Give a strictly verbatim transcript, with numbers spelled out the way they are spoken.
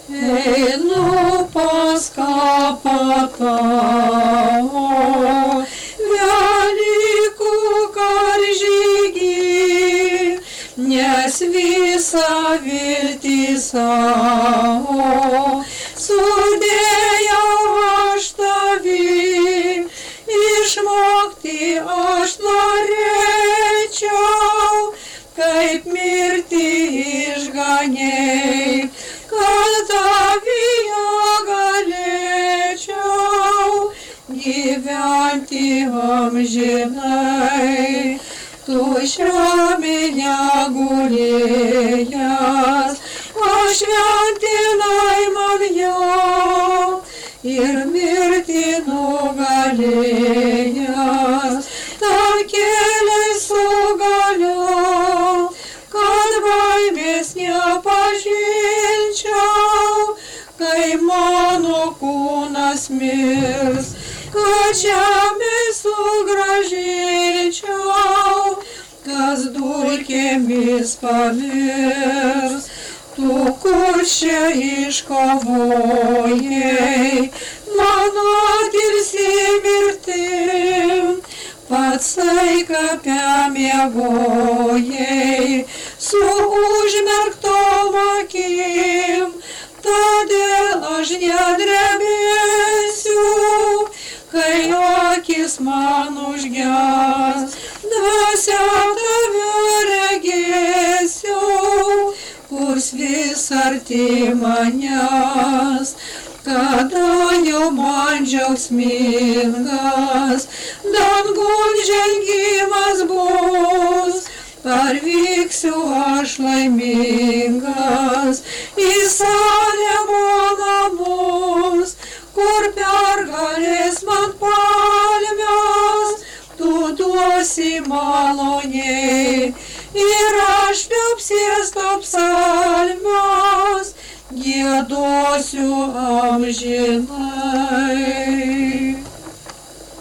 einu pas kapatą, Velykų karžygį, nes visą viltį savo sudėjau aš tavį, išmokti aš norėčiau, kaip mirti išganėjai, kad tavyje galėčiau gyventi amžinai. Tu žemėje gulėjęs, pašventinai man jau, ir mirtį nugalėjęs, tam keliai sugaliau, kad baimės nepažinčiau, kai mano kūnas mirs, kad žemė sugrąžinčiau, kas dulkėmis pavirs. Tu, kur čia iškovojai mano tirsi mirtim, patsai kape miegojai su užmerktom akim, todėl aš nedrebėsiu, kai akis man užges, dvasia tave regėsiu, kurs vis arti manęs, kada jau man džiaugsmingas dangun žengimas bus, parvyksiu aš laimingas į Salemo namus, kur pergalės man palmės tu duosi maloniai, ir aš apsėsto psalmes giedosiu amžinai.